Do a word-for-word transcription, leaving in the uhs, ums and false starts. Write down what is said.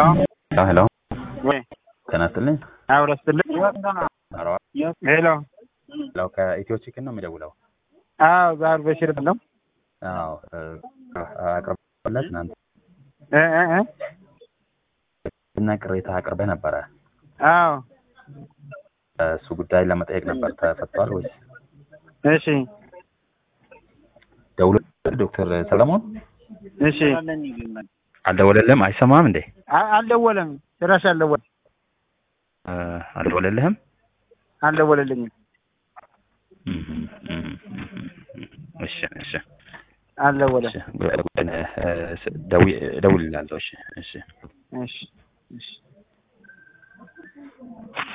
ሄሎ ሄሎ ወይ ተናስተልኝ አውራስተልኝ አራዋ ሄሎ ለው ከኢትዮ ቺክን ነው የሚደውለው አዎ ዛር በሽር ነው አዎ አቅርበለት እናንተ እ እ እ እና ቅሬታ አቅርበህ ነበር አዎ እሱ ጉዳይ ለመጠየቅ ነበር ተፈቷል ወይስ እሺ ደውሎ ዶክተር ሰለሞን እሺ አልደወለልህም አይሰማም እንዴ አልደወለም ጭራሽ አልደወለም አልደወለልህም አልደወለልኝም እሺ እሺ አልደወለም ደውል ደውልልሃለሁ እሺ እሺ እሺ እሺ